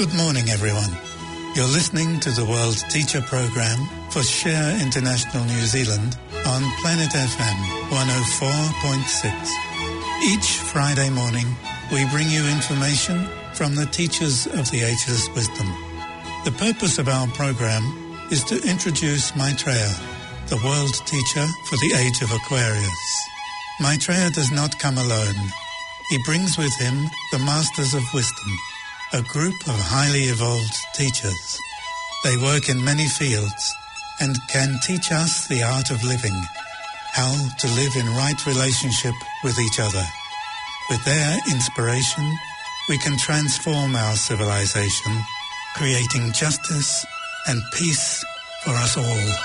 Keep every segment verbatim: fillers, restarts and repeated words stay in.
Good morning, everyone. You're listening to the World Teacher Program for Share International New Zealand on Planet F M one oh four point six. Each Friday morning, we bring you information from the teachers of the Ageless Wisdom. The purpose of our program is to introduce Maitreya, the world teacher for the age of Aquarius. Maitreya does not come alone. He brings with him the Masters of Wisdom, a group of highly evolved teachers. They work in many fields and can teach us the art of living, how to live in right relationship with each other. With their inspiration, we can transform our civilization, creating justice and peace for us all.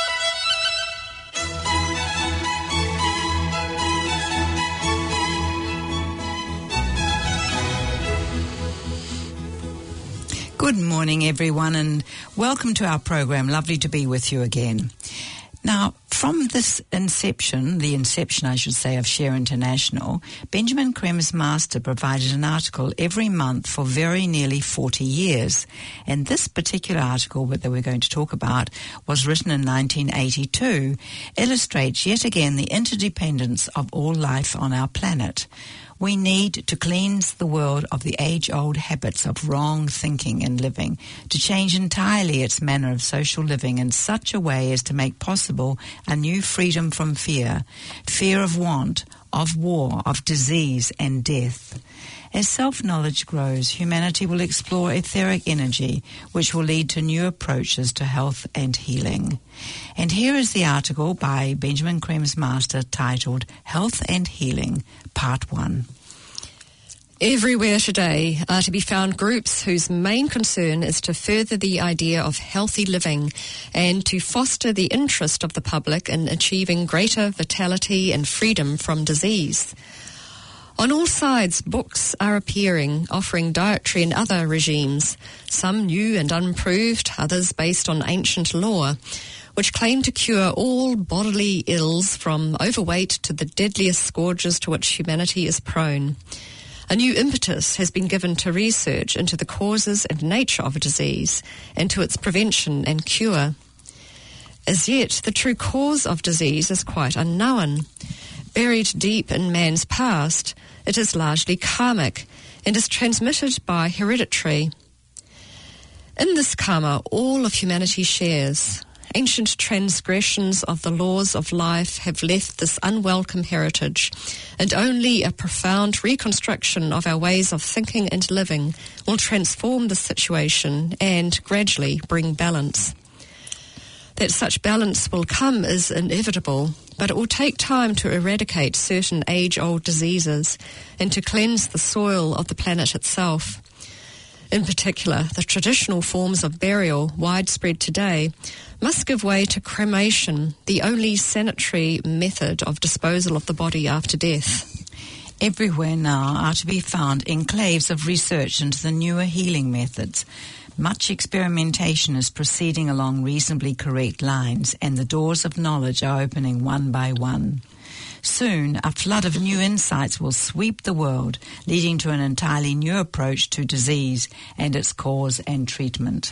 Good morning, everyone, and welcome to our program. Lovely to be with you again. Now, from this inception, the inception, I should say, of Share International, Benjamin Krem's master provided an article every month for very nearly forty years. And this particular article that we're going to talk about was written in nineteen eighty-two, illustrates yet again the interdependence of all life on our planet. We need to cleanse the world of the age-old habits of wrong thinking and living, to change entirely its manner of social living in such a way as to make possible a new freedom from fear, fear of want, of war, of disease and death. As self-knowledge grows, humanity will explore etheric energy, which will lead to new approaches to health and healing. And here is the article by Benjamin Krem's master titled Health and Healing, Part one. Everywhere today are to be found groups whose main concern is to further the idea of healthy living and to foster the interest of the public in achieving greater vitality and freedom from disease. On all sides, books are appearing, offering dietary and other regimes, some new and unproved, others based on ancient lore, which claim to cure all bodily ills from overweight to the deadliest scourges to which humanity is prone. A new impetus has been given to research into the causes and nature of a disease and to its prevention and cure. As yet, the true cause of disease is quite unknown. Buried deep in man's past, it is largely karmic and is transmitted by hereditary. In this karma, all of humanity shares. Ancient transgressions of the laws of life have left this unwelcome heritage, and only a profound reconstruction of our ways of thinking and living will transform the situation and gradually bring balance. That such balance will come is inevitable, but it will take time to eradicate certain age-old diseases and to cleanse the soil of the planet itself. In particular, the traditional forms of burial, widespread today, must give way to cremation, the only sanitary method of disposal of the body after death. Everywhere now are to be found enclaves of research into the newer healing methods. Much experimentation is proceeding along reasonably correct lines, and the doors of knowledge are opening one by one. Soon, a flood of new insights will sweep the world, leading to an entirely new approach to disease and its cause and treatment.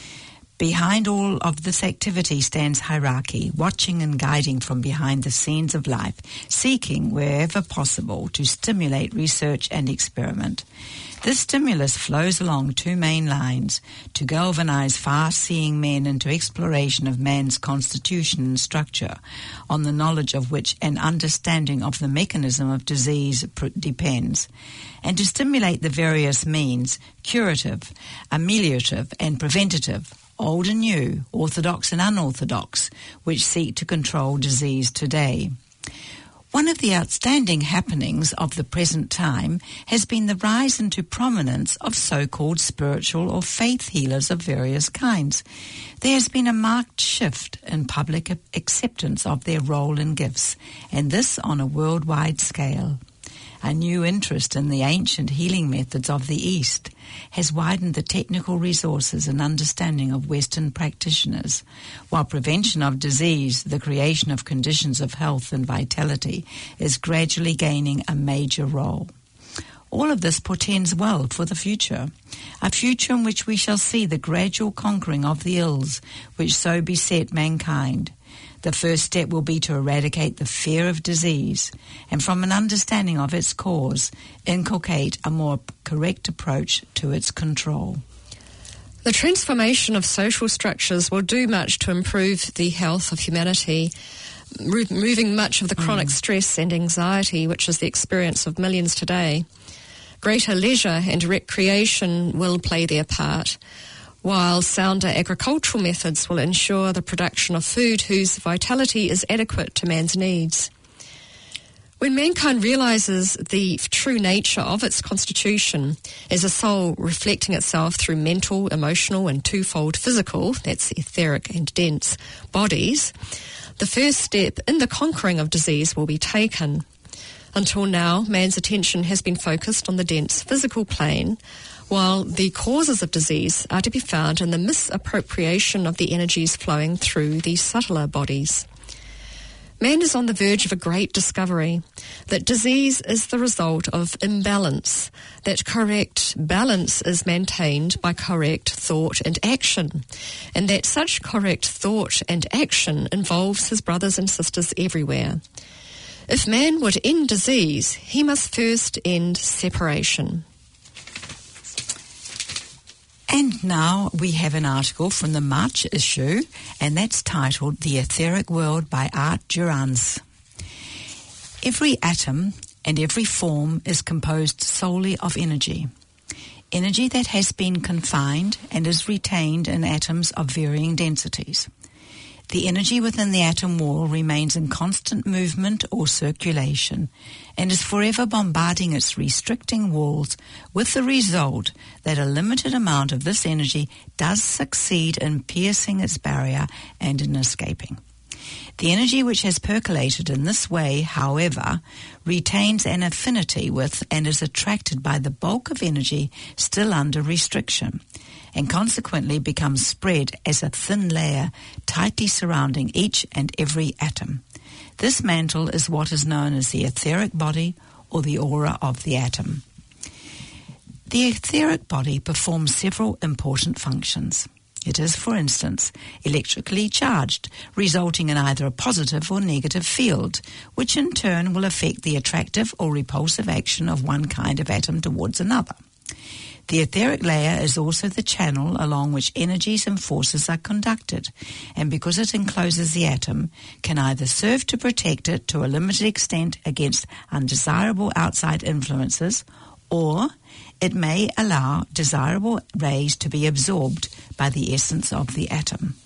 Behind all of this activity stands hierarchy, watching and guiding from behind the scenes of life, seeking wherever possible to stimulate research and experiment. This stimulus flows along two main lines: to galvanize far-seeing men into exploration of man's constitution and structure, on the knowledge of which an understanding of the mechanism of disease pr- depends, and to stimulate the various means, curative, ameliorative, and preventative, old and new, orthodox and unorthodox, which seek to control disease today. One of the outstanding happenings of the present time has been the rise into prominence of so-called spiritual or faith healers of various kinds. There has been a marked shift in public acceptance of their role and gifts, and this on a worldwide scale. A new interest in the ancient healing methods of the East has widened the technical resources and understanding of Western practitioners, while prevention of disease, the creation of conditions of health and vitality, is gradually gaining a major role. All of this portends well for the future, a future in which we shall see the gradual conquering of the ills which so beset mankind. The first step will be to eradicate the fear of disease, and from an understanding of its cause, inculcate a more correct approach to its control. The transformation of social structures will do much to improve the health of humanity, removing much of the chronic mm. stress and anxiety which is the experience of millions today. Greater leisure and recreation will play their part, while sounder agricultural methods will ensure the production of food whose vitality is adequate to man's needs. When mankind realises the true nature of its constitution as a soul reflecting itself through mental, emotional and twofold physical, that's etheric and dense, bodies, the first step in the conquering of disease will be taken. Until now, man's attention has been focused on the dense physical plane, while the causes of disease are to be found in the misappropriation of the energies flowing through the subtler bodies. Man is on the verge of a great discovery, that disease is the result of imbalance, that correct balance is maintained by correct thought and action, and that such correct thought and action involves his brothers and sisters everywhere. If man would end disease, he must first end separation. And now we have an article from the March issue, and that's titled The Etheric World by Art Durans. Every atom and every form is composed solely of energy. Energy that has been confined and is retained in atoms of varying densities. The energy within the atom wall remains in constant movement or circulation and is forever bombarding its restricting walls, with the result that a limited amount of this energy does succeed in piercing its barrier and in escaping. The energy which has percolated in this way, however, retains an affinity with and is attracted by the bulk of energy still under restriction, and consequently becomes spread as a thin layer tightly surrounding each and every atom. This mantle is what is known as the etheric body or the aura of the atom. The etheric body performs several important functions. It is, for instance, electrically charged, resulting in either a positive or negative field, which in turn will affect the attractive or repulsive action of one kind of atom towards another. The etheric layer is also the channel along which energies and forces are conducted, and because it encloses the atom, can either serve to protect it to a limited extent against undesirable outside influences, or it may allow desirable rays to be absorbed by the essence of the atom.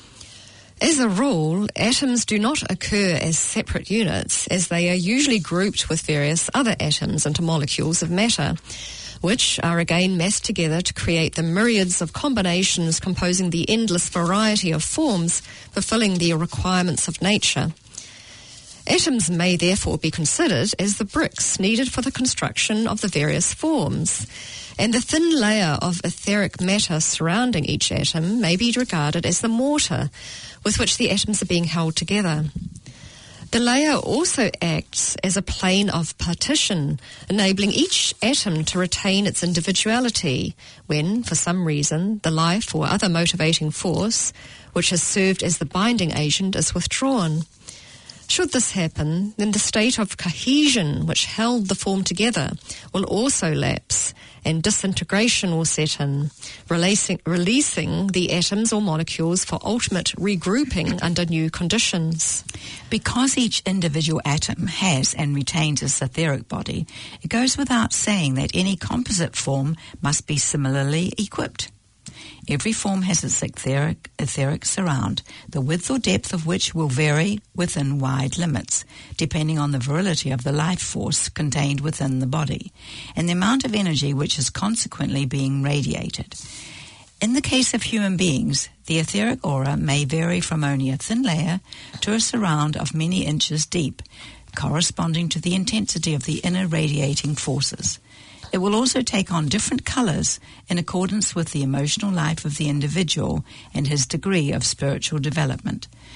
As a rule, atoms do not occur as separate units, as they are usually grouped with various other atoms into molecules of matter, which are again massed together to create the myriads of combinations composing the endless variety of forms fulfilling the requirements of nature. Atoms may therefore be considered as the bricks needed for the construction of the various forms, and the thin layer of etheric matter surrounding each atom may be regarded as the mortar with which the atoms are being held together. The layer also acts as a plane of partition, enabling each atom to retain its individuality when, for some reason, the life or other motivating force, which has served as the binding agent, is withdrawn. Should this happen, then the state of cohesion which held the form together will also lapse, and disintegration will set in, releasing, releasing the atoms or molecules for ultimate regrouping under new conditions. Because each individual atom has and retains its etheric body, it goes without saying that any composite form must be similarly equipped. Every form has its etheric, etheric surround, the width or depth of which will vary within wide limits, depending on the virility of the life force contained within the body, and the amount of energy which is consequently being radiated. In the case of human beings, the etheric aura may vary from only a thin layer to a surround of many inches deep, corresponding to the intensity of the inner radiating forces. It will also take on different colors in accordance with the emotional life of the individual and his degree of spiritual development.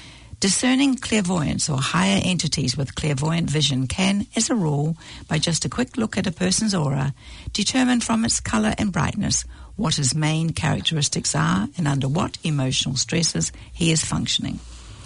Discerning clairvoyants or higher entities with clairvoyant vision can, as a rule, by just a quick look at a person's aura, determine from its colour and brightness what his main characteristics are and under what emotional stresses he is functioning.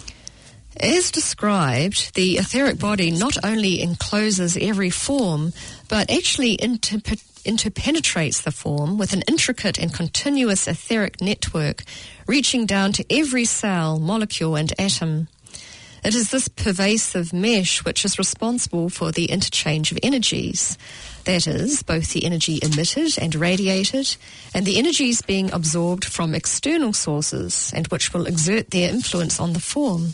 As described, the etheric body not only encloses every form, but actually interpe- interpenetrates the form with an intricate and continuous etheric network, reaching down to every cell, molecule, and atom. It is this pervasive mesh which is responsible for the interchange of energies. That is, both the energy emitted and radiated, and the energies being absorbed from external sources, and which will exert their influence on the form.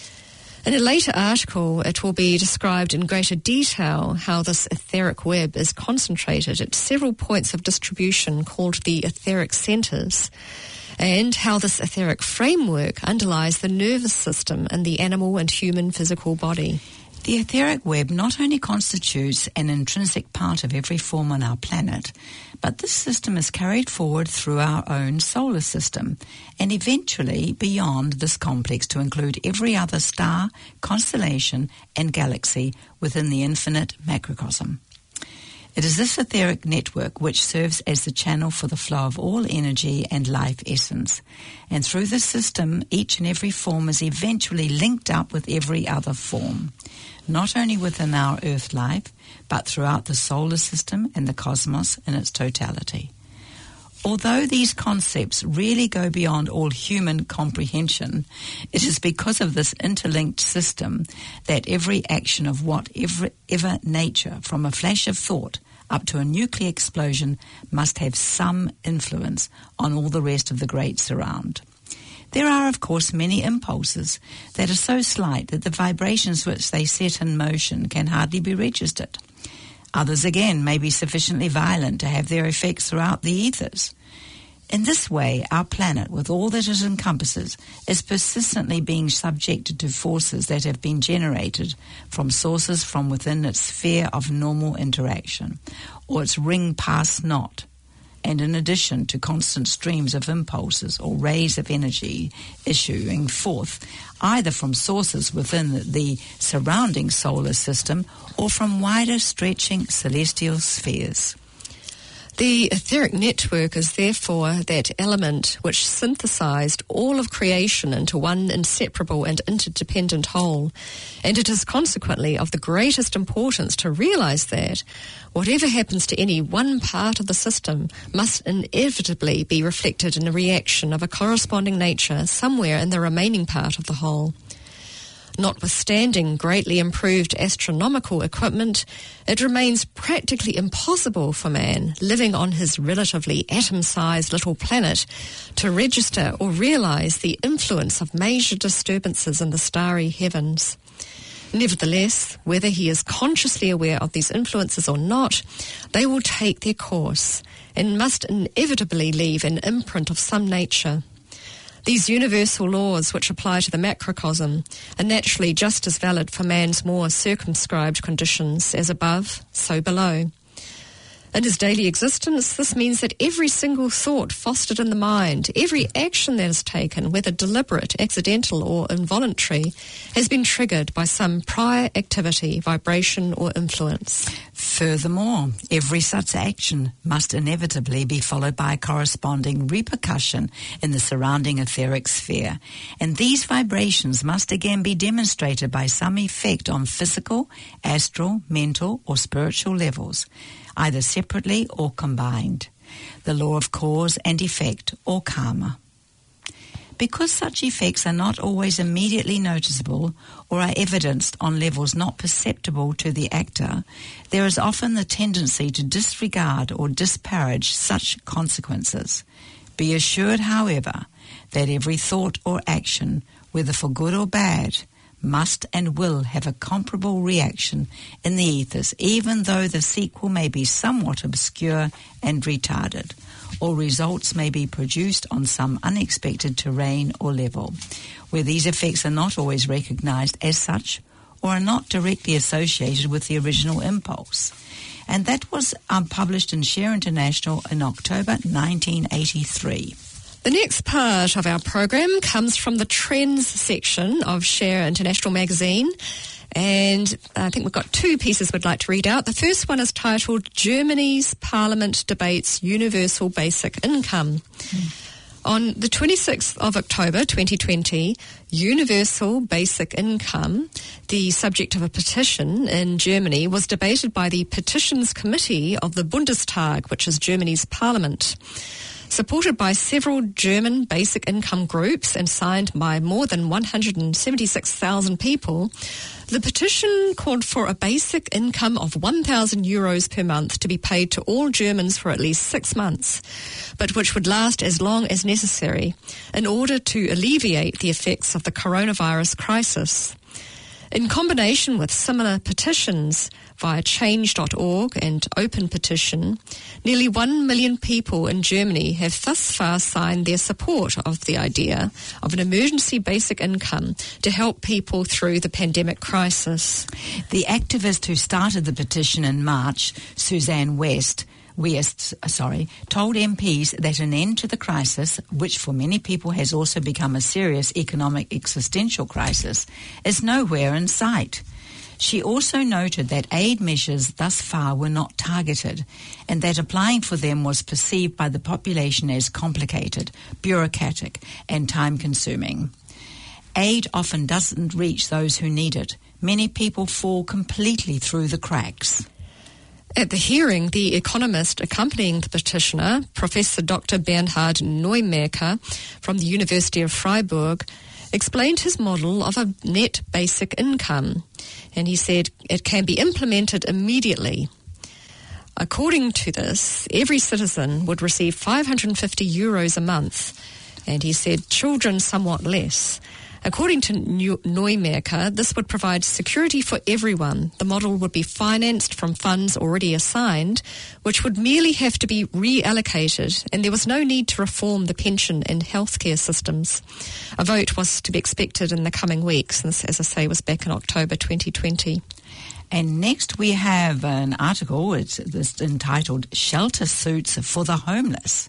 In a later article, it will be described in greater detail how this etheric web is concentrated at several points of distribution called the etheric centres, and how this etheric framework underlies the nervous system in the animal and human physical body. The etheric web not only constitutes an intrinsic part of every form on our planet, but this system is carried forward through our own solar system and eventually beyond this complex to include every other star, constellation and galaxy within the infinite macrocosm. It is this etheric network which serves as the channel for the flow of all energy and life essence. And through this system, each and every form is eventually linked up with every other form, not only within our Earth life, but throughout the solar system and the cosmos in its totality. Although these concepts really go beyond all human comprehension, it is because of this interlinked system that every action of whatever ever nature, from a flash of thought up to a nuclear explosion, must have some influence on all the rest of the great surround. There are, of course, many impulses that are so slight that the vibrations which they set in motion can hardly be registered. Others, again, may be sufficiently violent to have their effects throughout the ethers. In this way, our planet, with all that it encompasses, is persistently being subjected to forces that have been generated from sources from within its sphere of normal interaction, or its ring past not, and in addition to constant streams of impulses or rays of energy issuing forth, either from sources within the surrounding solar system or from wider stretching celestial spheres. The etheric network is therefore that element which synthesized all of creation into one inseparable and interdependent whole, and it is consequently of the greatest importance to realize that whatever happens to any one part of the system must inevitably be reflected in a reaction of a corresponding nature somewhere in the remaining part of the whole. Notwithstanding greatly improved astronomical equipment, it remains practically impossible for man, living on his relatively atom-sized little planet, to register or realize the influence of major disturbances in the starry heavens. Nevertheless, whether he is consciously aware of these influences or not, they will take their course and must inevitably leave an imprint of some nature. These universal laws which apply to the macrocosm are naturally just as valid for man's more circumscribed conditions, as above, so below. In his daily existence, this means that every single thought fostered in the mind, every action that is taken, whether deliberate, accidental or involuntary, has been triggered by some prior activity, vibration or influence. Furthermore, every such action must inevitably be followed by a corresponding repercussion in the surrounding etheric sphere, and these vibrations must again be demonstrated by some effect on physical, astral, mental or spiritual levels, either separately or combined, the law of cause and effect, or karma. Because such effects are not always immediately noticeable or are evidenced on levels not perceptible to the actor, there is often the tendency to disregard or disparage such consequences. Be assured, however, that every thought or action, whether for good or bad, must and will have a comparable reaction in the ethers, even though the sequel may be somewhat obscure and retarded, or results may be produced on some unexpected terrain or level, where these effects are not always recognized as such or are not directly associated with the original impulse. And that was um, published in Share International in October nineteen eighty-three. The next part of our program comes from the Trends section of Share International magazine. And I think we've got two pieces we'd like to read out. The first one is titled Germany's Parliament Debates Universal Basic Income. Mm. On the twenty-sixth of October twenty twenty, universal basic income, the subject of a petition in Germany, was debated by the Petitions Committee of the Bundestag, which is Germany's parliament. Supported by several German basic income groups and signed by more than one hundred seventy-six thousand people, the petition called for a basic income of one thousand euros per month to be paid to all Germans for at least six months, but which would last as long as necessary in order to alleviate the effects of the coronavirus crisis. In combination with similar petitions via change dot org and Open Petition, nearly one million people in Germany have thus far signed their support of the idea of an emergency basic income to help people through the pandemic crisis. The activist who started the petition in March, Suzanne West, West, sorry, told M Ps that an end to the crisis, which for many people has also become a serious economic existential crisis, is nowhere in sight. She also noted that aid measures thus far were not targeted and that applying for them was perceived by the population as complicated, bureaucratic and time-consuming. Aid often doesn't reach those who need it. Many people fall completely through the cracks. At the hearing, the economist accompanying the petitioner, Professor Doctor Bernhard Neumerker from the University of Freiburg, explained his model of a net basic income. And he said it can be implemented immediately. According to this, every citizen would receive five hundred fifty euros a month. And he said children somewhat less. According to Neumerker, this would provide security for everyone. The model would be financed from funds already assigned, which would merely have to be reallocated, and there was no need to reform the pension and healthcare systems. A vote was to be expected in the coming weeks, and this, as I say, was back in October twenty twenty. And next we have an article, it's, it's entitled Shelter Suits for the Homeless.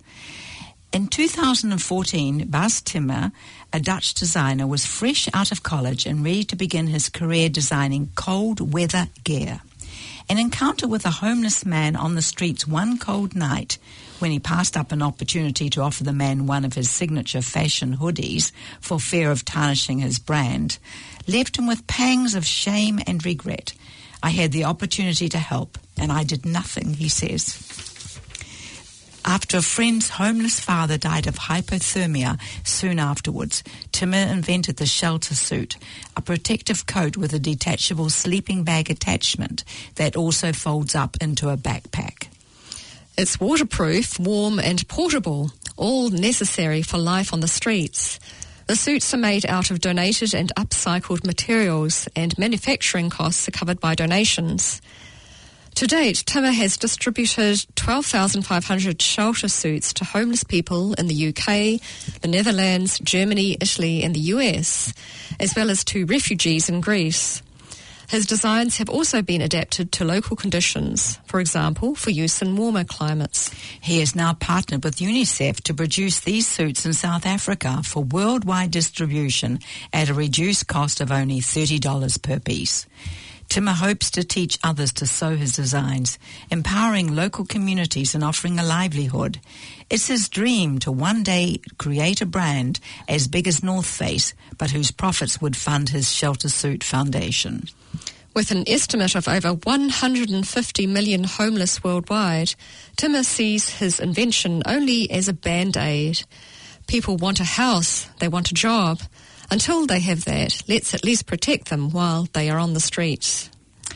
In two thousand fourteen, Bas Timmer, a Dutch designer, was fresh out of college and ready to begin his career designing cold weather gear. An encounter with a homeless man on the streets one cold night, when he passed up an opportunity to offer the man one of his signature fashion hoodies for fear of tarnishing his brand, left him with pangs of shame and regret. I had the opportunity to help, and I did nothing, he says. After a friend's homeless father died of hypothermia soon afterwards, Timmer invented the shelter suit, a protective coat with a detachable sleeping bag attachment that also folds up into a backpack. It's waterproof, warm and portable, all necessary for life on the streets. The suits are made out of donated and upcycled materials, and manufacturing costs are covered by donations. To date, Timmer has distributed twelve thousand five hundred shelter suits to homeless people in the U K, the Netherlands, Germany, Italy and the U S, as well as to refugees in Greece. His designs have also been adapted to local conditions, for example, for use in warmer climates. He has now partnered with UNICEF to produce these suits in South Africa for worldwide distribution at a reduced cost of only thirty dollars per piece. Timmer hopes to teach others to sew his designs, empowering local communities and offering a livelihood. It's his dream to one day create a brand as big as North Face, but whose profits would fund his Shelter Suit Foundation. With an estimate of over one hundred fifty million homeless worldwide, Timmer sees his invention only as a band-aid. People want a house, they want a job. Until they have that, let's at least protect them while they are on the streets.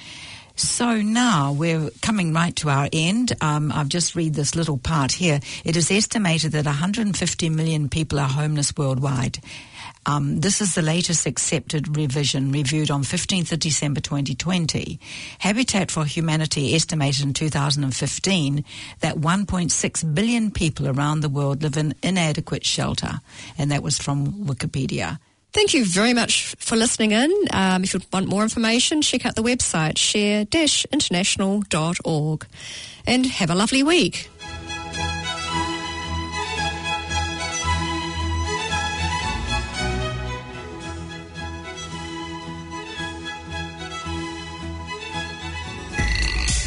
So now we're coming right to our end. Um, I've just read this little part here. It is estimated that one hundred fifty million people are homeless worldwide. Um, this is the latest accepted revision, reviewed on fifteenth of December twenty twenty. Habitat for Humanity estimated in two thousand fifteen that one point six billion people around the world live in inadequate shelter, and that was from Wikipedia. Thank you very much for listening in. Um, if you want more information, check out the website share dash international dot org. And have a lovely week.